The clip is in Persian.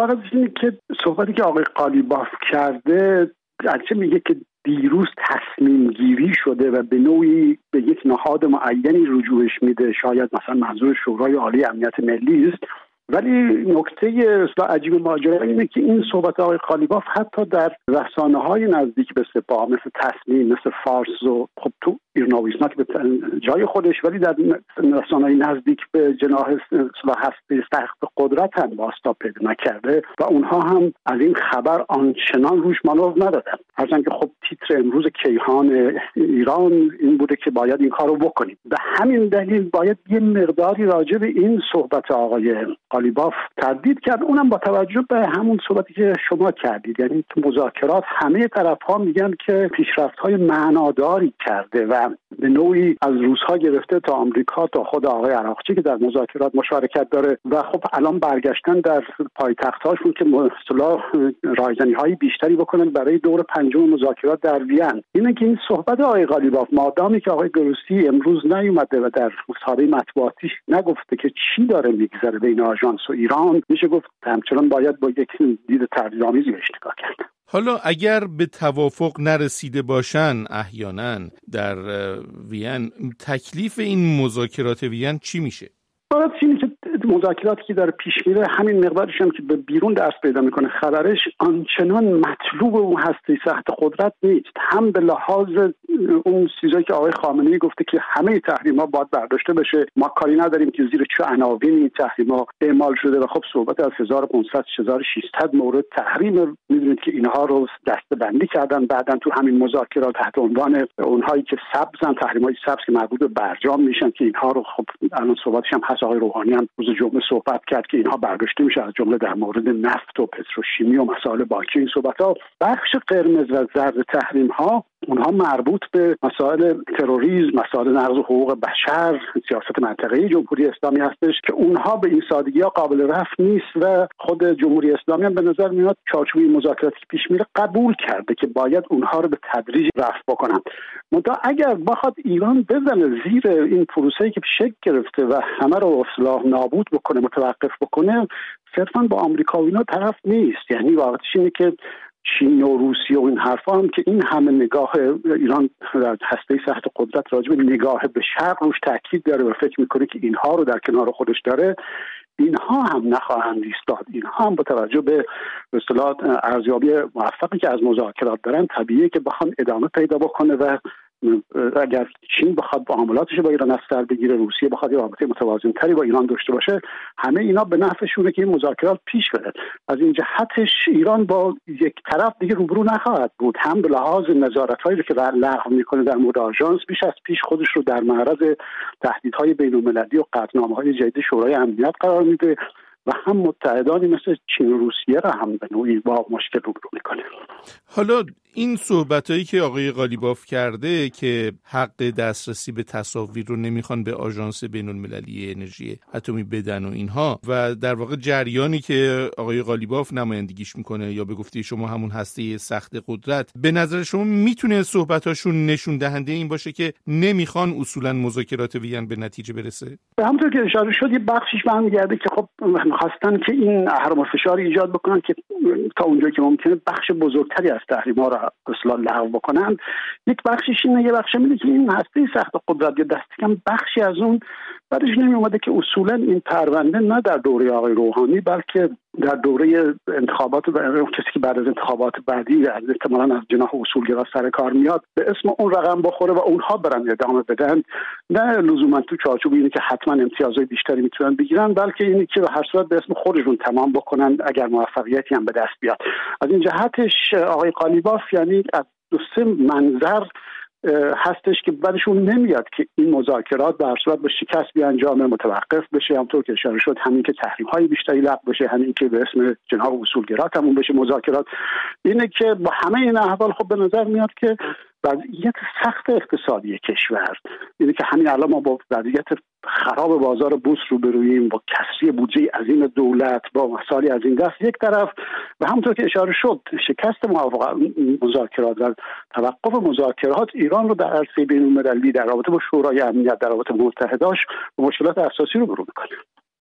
فارغ از اینه که صحبتی که آقای قالیباف کرده البته میگه که دیروز تصمیم گیری شده و به نوعی به یک نهاد معینی رجوعش میده، شاید مثلا منظور شورای عالی امنیت ملی است، ولی نکته اصلا عجیب ماجرا اینه که این صحبت آقای قالیباف حتی در رسانه‌های نزدیک به سپاه مثل تصمیم، مثل فارس و خب تو ایرنا که به جای خودش، ولی در رسانه‌های نزدیک به جناح هسته سخت قدرت هم بازتاب پیدا نکرده و اونها هم از این خبر آنچنان روش مانور ندادن. هرچند که خب تیتر امروز کیهان ایران این بوده که باید این کارو بکنیم. به همین دلیل باید یه مقداری راجع به این صحبت آقای قالیباف تردید کرد، اونم با توجه به همون صحبتی که شما کردید، یعنی تو مذاکرات همه طرف‌ها میگن که پیشرفت‌های معناداری کرده و به نوعی از روس‌ها گرفته تا آمریکا تا خود آقای عراقچی که در مذاکرات مشارکت داره و خب الان برگشتن در پایتخت‌هاشون که اصطلاح رایزنی‌های بیشتری بکنن برای دور پنجم مذاکرات در وین. اینه که این صحبت آقای قالیباف مادامی که آقای گروسی امروز نیومده و در مصاحبه مطبوعاتیش نگفته که چی داره میگذره بین آژانس و ایران، میشه گفت همچنان باید با یک دید تردیدآمیزی بهش نگاه کرد. حالا اگر به توافق نرسیده باشن احیانا در وین، تکلیف این مذاکرات وین چی میشه؟ باید اینه که مذاکراتی که داره پیش میره همین مقدارش هم که به بیرون دست پیدا میکنه خبرش آنچنان مطلوب اون هسته سخت قدرت نیست، هم به لحاظ اون چیزایی که آقای خامنه‌ای گفته که همه تحریم‌ها باید برداشته بشه، ما کاری نداریم که زیر چه عناوین این تحریم‌ها اعمال شده و خب صحبت از 1500 1600 مورد تحریم، میدونید که اینها رو دسته‌بندی کردن بعدن تو همین مذاکرات تحت عنوان اونهایی که سبزن، تحریم‌های سبز که مربوط به برجام میشن که اینها رو خب الان صحبتش هم هست. آقای روحانی هم روز جمعه صحبت کرد که اینها برداشته میشه، از جمله در مورد نفت و پتروشیمی و مسائل بانکی. این صحبت‌ها بخش قرمز و زرد تحریم‌ها اونها مربوط به مسائل تروریسم، مسائل نقض حقوق بشر، سیاست منطقه‌ای جمهوری اسلامی هستش که اونها به این سادگی‌ها قابل رفع نیست و خود جمهوری اسلامی هم به نظر میاد چارچوب مذاکراتی که پیش میره قبول کرده که باید اونها رو به تدریج رفع بکنن. منتها اگر بخواد ایران بزنه زیر این پروسه‌ای که شکل گرفته و همه رو اصلاح نابود بکنه، متوقف بکنه، صرفاً با آمریکا و اینا طرف نیست. یعنی واقعیتش اینه که چین و روسیه و این حرفا هم که این همه نگاه ایران در هسته سخت قدرت راجع به نگاه به شرق روش تاکید داره و فکر میکنه که اینها رو در کنار خودش داره، اینها هم نخواهند ایستاد. اینها هم با توجه به اصطلاح ارزیابی موفقی که از مذاکرات دارن طبیعیه که بخوان ادامه پیدا بکنه و اگر چین بخواد معاملاتش با ایران از سر بگیره، روسیه بخواد یه رابطه متوازن‌تری با ایران داشته باشه، همه اینا به نفعشونه که این مذاکرات پیش بره. از این جهتش ایران با یک طرف دیگه روبرو نخواهد بود، هم به لحاظ نظارت‌هایی که لغو میکنه در مورد آژانس بیش از پیش خودش رو در معرض تهدیدهای بین‌المللی و قطعنامه‌های جدید شورای امنیت قرار میده و هم متحدانی مثل چین و روسیه را هم به نوعی با مشکل روبرو میکنه. حالا این صحبتایی که آقای قالیباف کرده که حق دسترسی به تصاویر رو نمیخوان به آژانس بین‌المللی انرژی اتمی بدن و اینها، و در واقع جریانی که آقای قالیباف نمایندگیش میکنه یا به گفته شما همون هسته سخت قدرت، به نظر شما میتونه صحبتاشون نشون دهنده این باشه که نمیخوان اصولا مذاکرات وین به نتیجه برسه؟ به همونطور که اشاره شد یه بخشش برمیگرده که خب خواستن که این اهرم و فشار ایجاد بکنن که تا اونجایی که ممکنه بخش بزرگتری از تحریم‌ها را اصلا لغو بکنن. یک بخشش اینه، یه بخش میگه که این هسته سخت قدرت یا دست کم بخشی از اون بعدش نمی اومده که اصولا این پرونده نه در دوره آقای روحانی بلکه در دوره انتخابات کسی که بعد از انتخابات بعدی احتمالاً از جناح اصولگرا سر کار میاد به اسم اون رقم بخوره و اونها برن ادامه بدن، نه لزوما تو چارچوب اینه که حتما امتیازهای بیشتری میتونن بگیرن، بلکه اینه که به هر صورت به اسم خودشون تمام بکنن اگر موفقیتی هم به دست بیاد. از این جهتش آقای قالیباف یعنی از دو سه منظر هستش که بعدشون نمیاد که این مذاکرات به هر صورت به شکست بیانجامه، متوقف بشه. همونطور که اشاره شد همین که تحریم‌های بیشتری لغو بشه، همین که به اسم جناح اصولگرا تموم بشه مذاکرات، اینه که با همه این احوال خب به نظر میاد که وضعیت سخت اقتصادی کشور، اینه که همین الان ما با وضعیت خراب بازار بورس روبروییم، با کسری بودجه عظیم دولت، با مسائلی از این دست یک طرف، و همونطور که اشاره شد شکست مذاکرات و توقف مذاکرات ایران رو در عرصه بین‌المللی در رابطه با شورای امنیت، در رابطه با متحداش، با مشکلات اساسی رو برو می‌کنه.